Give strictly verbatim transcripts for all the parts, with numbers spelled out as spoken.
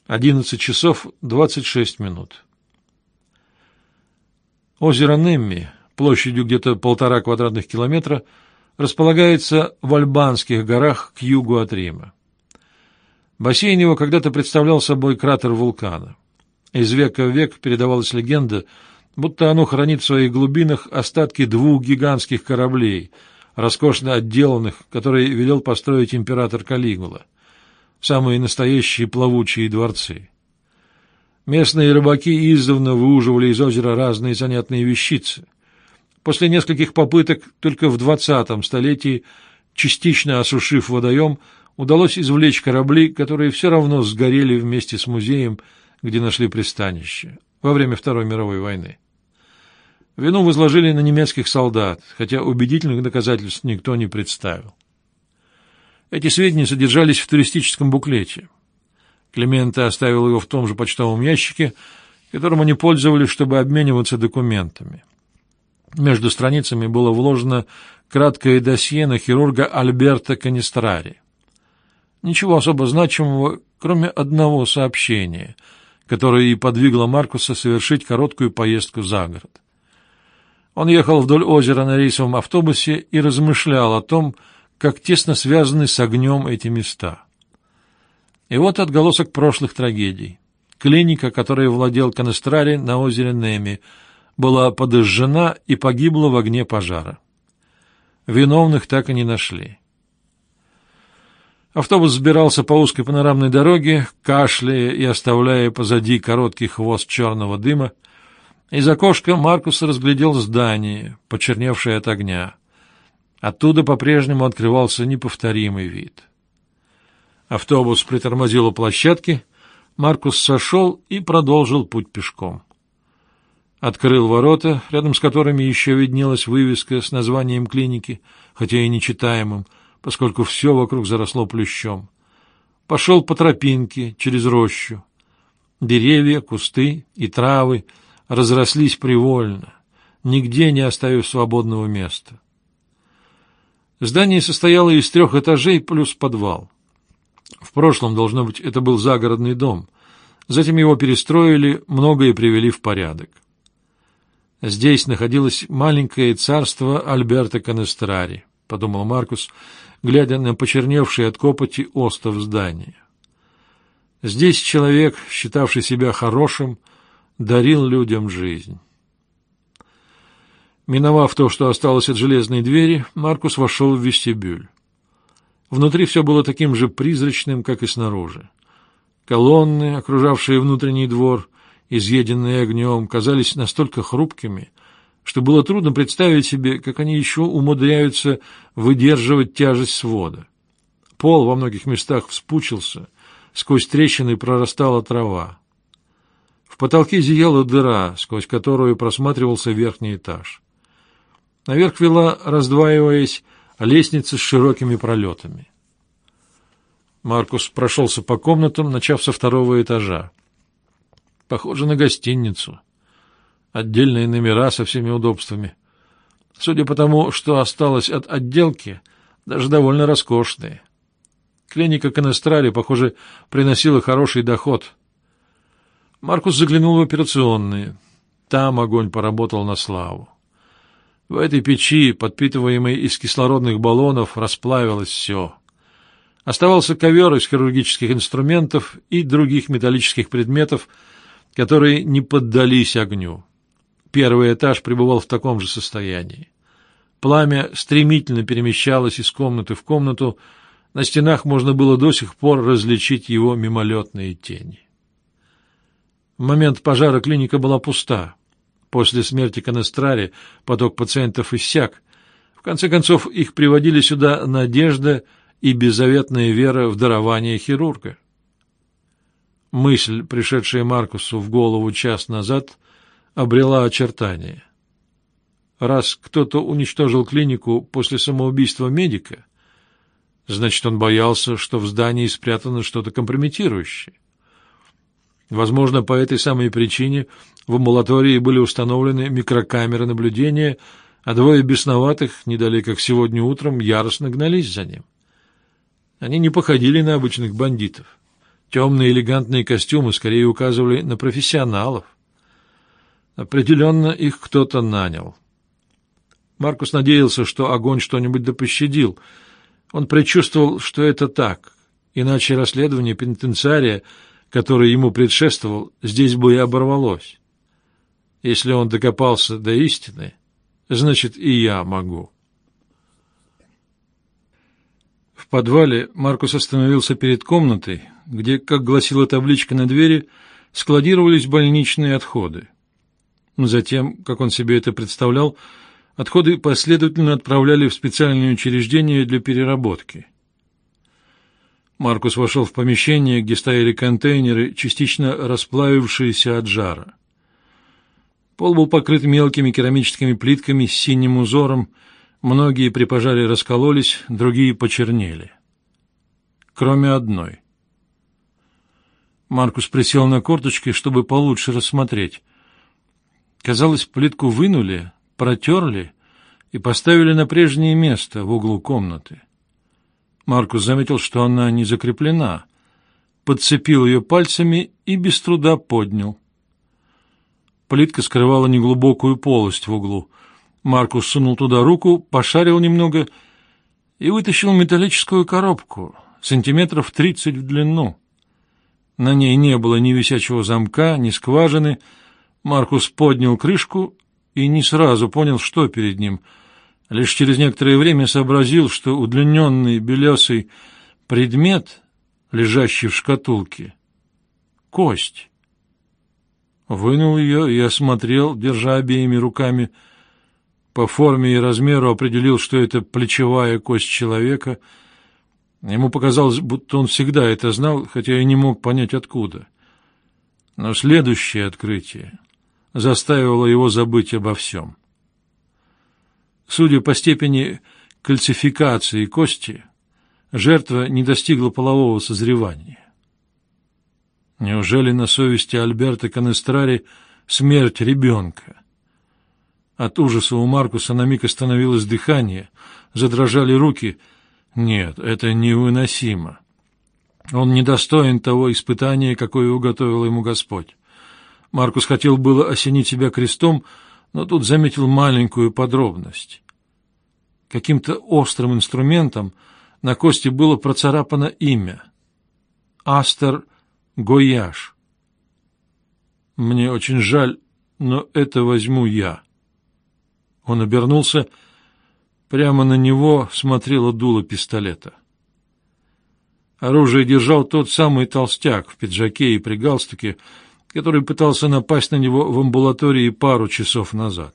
Одиннадцать часов двадцать шесть минут. Озеро Немми, площадью где-то полтора квадратных километра, располагается в Альбанских горах к югу от Рима. Бассейн его когда-то представлял собой кратер вулкана. Из века в век передавалась легенда, будто оно хранит в своих глубинах остатки двух гигантских кораблей, роскошно отделанных, которые велел построить император Калигула. Самые настоящие плавучие дворцы. Местные рыбаки издавна выуживали из озера разные занятные вещицы. После нескольких попыток только в двадцатом столетии, частично осушив водоем, удалось извлечь корабли, которые все равно сгорели вместе с музеем, где нашли пристанище, во время Второй мировой войны. Вину возложили на немецких солдат, хотя убедительных доказательств никто не представил. Эти сведения содержались в туристическом буклете. Клименте оставил его в том же почтовом ящике, которым они пользовались, чтобы обмениваться документами. Между страницами было вложено краткое досье на хирурга Альберто Канестрари. Ничего особо значимого, кроме одного сообщения, которое и подвигло Маркуса совершить короткую поездку за город. Он ехал вдоль озера на рейсовом автобусе и размышлял о том, как тесно связаны с огнем эти места. И вот отголосок прошлых трагедий. Клиника, которой владел Канестрари на озере Немми, была подожжена и погибла в огне пожара. Виновных так и не нашли. Автобус сбирался по узкой панорамной дороге, кашляя и оставляя позади короткий хвост черного дыма. Из окошка Маркус разглядел здание, почерневшее от огня. Оттуда по-прежнему открывался неповторимый вид. Автобус притормозил у площадки, Маркус сошел и продолжил путь пешком. Открыл ворота, рядом с которыми еще виднелась вывеска с названием клиники, хотя и нечитаемым, поскольку все вокруг заросло плющом. Пошел по тропинке через рощу. Деревья, кусты и травы разрослись привольно, нигде не оставив свободного места. Здание состояло из трех этажей плюс подвал. В прошлом, должно быть, это был загородный дом. Затем его перестроили, многое привели в порядок. Здесь находилось маленькое царство Альберто Канестрари, — подумал Маркус, глядя на почерневший от копоти остов здания. Здесь человек, считавший себя хорошим, дарил людям жизнь. Миновав то, что осталось от железной двери, Маркус вошел в вестибюль. Внутри все было таким же призрачным, как и снаружи. Колонны, окружавшие внутренний двор, изъеденные огнем, казались настолько хрупкими, что было трудно представить себе, как они еще умудряются выдерживать тяжесть свода. Пол во многих местах вспучился, сквозь трещины прорастала трава. В потолке зияла дыра, сквозь которую просматривался верхний этаж. Наверх вела, раздваиваясь, лестница с широкими пролетами. Маркус прошелся по комнатам, начав со второго этажа. Похоже на гостиницу. Отдельные номера со всеми удобствами. Судя по тому, что осталось от отделки, даже довольно роскошные. Клиника Канестрари, похоже, приносила хороший доход. Маркус заглянул в операционные. Там огонь поработал на славу. В этой печи, подпитываемой из кислородных баллонов, расплавилось все. Оставался ковер из хирургических инструментов и других металлических предметов, которые не поддались огню. Первый этаж пребывал в таком же состоянии. Пламя стремительно перемещалось из комнаты в комнату, на стенах можно было до сих пор различить его мимолетные тени. В момент пожара клиника была пуста. После смерти Канестрари поток пациентов иссяк. В конце концов, их приводили сюда надежда и беззаветная вера в дарование хирурга. Мысль, пришедшая Маркусу в голову час назад, обрела очертания. Раз кто-то уничтожил клинику после самоубийства медика, значит, он боялся, что в здании спрятано что-то компрометирующее. Возможно, по этой самой причине в амбулатории были установлены микрокамеры наблюдения, а двое бесноватых, не далее как сегодня утром, яростно гнались за ним. Они не походили на обычных бандитов. Темные элегантные костюмы скорее указывали на профессионалов. Определенно их кто-то нанял. Маркус надеялся, что огонь что-нибудь да пощадил. Он предчувствовал, что это так, иначе расследование пенитенциария, которое ему предшествовал, здесь бы и оборвалось. Если он докопался до истины, значит, и я могу. В подвале Маркус остановился перед комнатой, где, как гласила табличка на двери, складировались больничные отходы. Затем, как он себе это представлял, отходы последовательно отправляли в специальные учреждения для переработки. Маркус вошел в помещение, где стояли контейнеры, частично расплавившиеся от жара. Пол был покрыт мелкими керамическими плитками с синим узором, многие при пожаре раскололись, другие почернели. Кроме одной. Маркус присел на корточки, чтобы получше рассмотреть. Казалось, плитку вынули, протерли и поставили на прежнее место в углу комнаты. Маркус заметил, что она не закреплена, подцепил ее пальцами и без труда поднял. Плитка скрывала неглубокую полость в углу. Маркус сунул туда руку, пошарил немного и вытащил металлическую коробку, сантиметров тридцать в длину. На ней не было ни висячего замка, ни скважины. Маркус поднял крышку и не сразу понял, что перед ним. Лишь через некоторое время сообразил, что удлиненный белесый предмет, лежащий в шкатулке, — кость. Вынул ее и осмотрел, держа обеими руками. По форме и размеру определил, что это плечевая кость человека. Ему показалось, будто он всегда это знал, хотя и не мог понять, откуда. Но следующее открытие заставило его забыть обо всем. Судя по степени кальцификации кости, жертва не достигла полового созревания. Неужели на совести Альберто Канестрари смерть ребенка? От ужаса у Маркуса на миг остановилось дыхание, задрожали руки. Нет, это невыносимо. Он недостоин того испытания, какое уготовил ему Господь. Маркус хотел было осенить себя крестом, но тут заметил маленькую подробность. Каким-то острым инструментом на кости было процарапано имя — Астер Гояш. «Мне очень жаль, но это возьму я». Он обернулся. Прямо на него смотрело дуло пистолета. Оружие держал тот самый толстяк в пиджаке и при галстуке, который пытался напасть на него в амбулатории пару часов назад.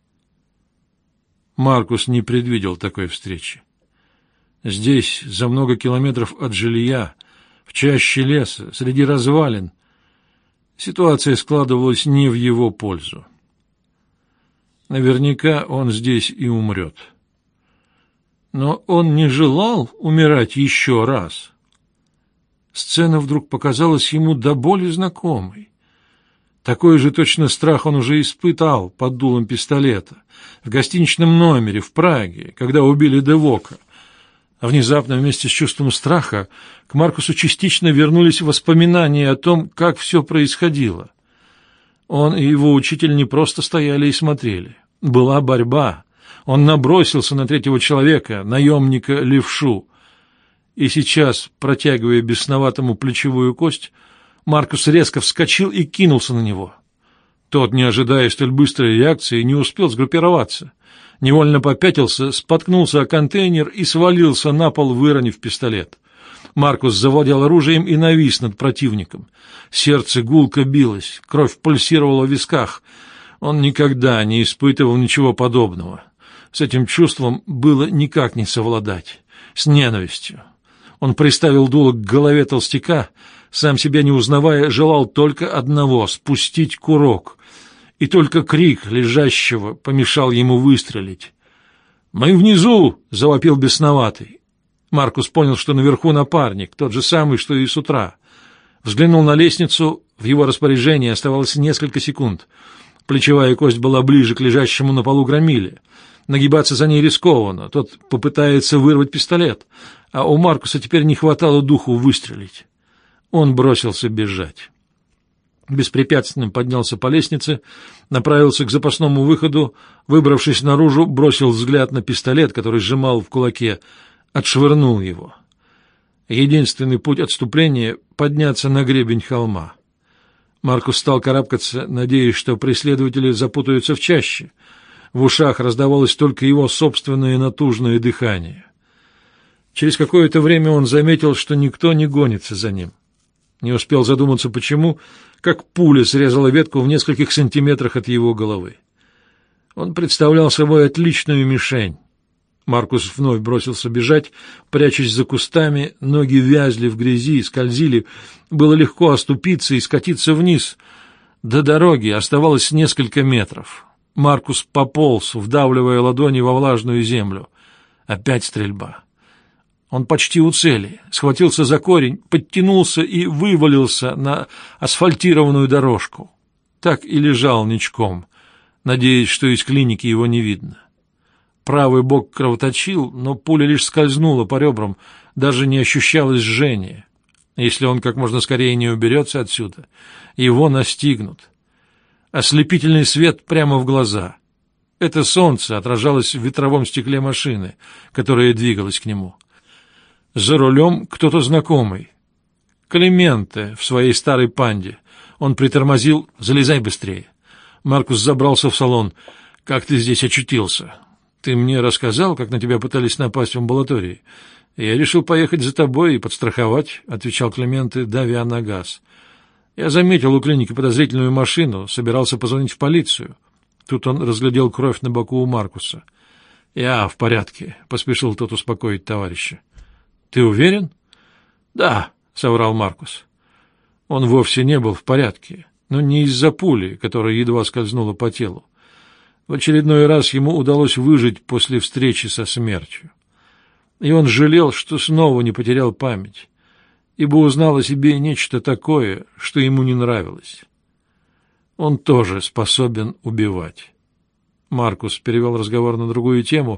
Маркус не предвидел такой встречи. Здесь, за много километров от жилья, в чаще леса, среди развалин, ситуация складывалась не в его пользу. Наверняка он здесь и умрет. Но он не желал умирать еще раз. Сцена вдруг показалась ему до боли знакомой. Такой же точно страх он уже испытал под дулом пистолета в гостиничном номере в Праге, когда убили Де Вока. А внезапно вместе с чувством страха к Маркусу частично вернулись воспоминания о том, как все происходило. Он и его учитель не просто стояли и смотрели. Была борьба. Он набросился на третьего человека, наемника Левшу. И сейчас, протягивая бесноватому плечевую кость, Маркус резко вскочил и кинулся на него. Тот, не ожидая столь быстрой реакции, не успел сгруппироваться. Невольно попятился, споткнулся о контейнер и свалился на пол, выронив пистолет. Маркус завладел оружием и навис над противником. Сердце гулко билось, кровь пульсировала в висках. Он никогда не испытывал ничего подобного. С этим чувством было никак не совладать. С ненавистью. Он приставил дуло к голове толстяка, сам себя не узнавая, желал только одного — спустить курок. И только крик лежащего помешал ему выстрелить. «Мы внизу!» — завопил бесноватый. Маркус понял, что наверху напарник, тот же самый, что и с утра. Взглянул на лестницу, в его распоряжении оставалось несколько секунд. Плечевая кость была ближе к лежащему на полу громиле. Нагибаться за ней рискованно, тот попытается вырвать пистолет, а у Маркуса теперь не хватало духу выстрелить. Он бросился бежать. Беспрепятственно поднялся по лестнице, направился к запасному выходу, выбравшись наружу, бросил взгляд на пистолет, который сжимал в кулаке, отшвырнул его. Единственный путь отступления — подняться на гребень холма. Маркус стал карабкаться, надеясь, что преследователи запутаются в чаще. В ушах раздавалось только его собственное натужное дыхание. Через какое-то время он заметил, что никто не гонится за ним. Не успел задуматься, почему, как пуля срезала ветку в нескольких сантиметрах от его головы. Он представлял собой отличную мишень. Маркус вновь бросился бежать, прячась за кустами, ноги вязли в грязи, скользили, было легко оступиться и скатиться вниз. До дороги оставалось несколько метров. Маркус пополз, вдавливая ладони во влажную землю. Опять стрельба. Он почти у цели, схватился за корень, подтянулся и вывалился на асфальтированную дорожку. Так и лежал ничком, надеясь, что из клиники его не видно. Правый бок кровоточил, но пуля лишь скользнула по ребрам, даже не ощущалось жжения. Если он как можно скорее не уберется отсюда, его настигнут. Ослепительный свет прямо в глаза. Это солнце отражалось в ветровом стекле машины, которая двигалась к нему. За рулем кто-то знакомый. Клементе в своей старой панде. Он притормозил. «Залезай быстрее». Маркус забрался в салон. «Как ты здесь очутился? Ты мне рассказал, как на тебя пытались напасть в амбулатории. Я решил поехать за тобой и подстраховать», — отвечал Клементе, давя на газ. «Я заметил у клиники подозрительную машину, собирался позвонить в полицию». Тут он разглядел кровь на боку у Маркуса. «Я в порядке», — поспешил тот успокоить товарища. «Ты уверен?» «Да», — соврал Маркус. Он вовсе не был в порядке, но не из-за пули, которая едва скользнула по телу. В очередной раз ему удалось выжить после встречи со смертью. И он жалел, что снова не потерял память, ибо узнал о себе нечто такое, что ему не нравилось. Он тоже способен убивать. Маркус перевел разговор на другую тему.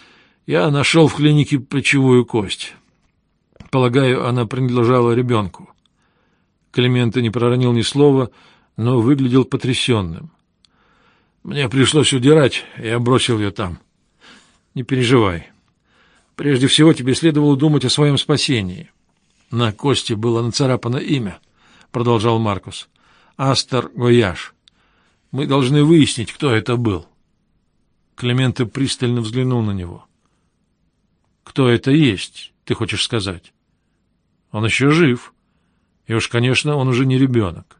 «Я нашел в клинике плечевую кость. Полагаю, она принадлежала ребенку». Клементе не проронил ни слова, но выглядел потрясенным. «Мне пришлось удирать, я бросил ее там. Не переживай. Прежде всего тебе следовало думать о своем спасении». «На кости было нацарапано имя», — продолжал Маркус. «Астер Гояш. Мы должны выяснить, кто это был». Клементе пристально взглянул на него. «Кто это есть, ты хочешь сказать?» «Он еще жив. И уж, конечно, он уже не ребенок».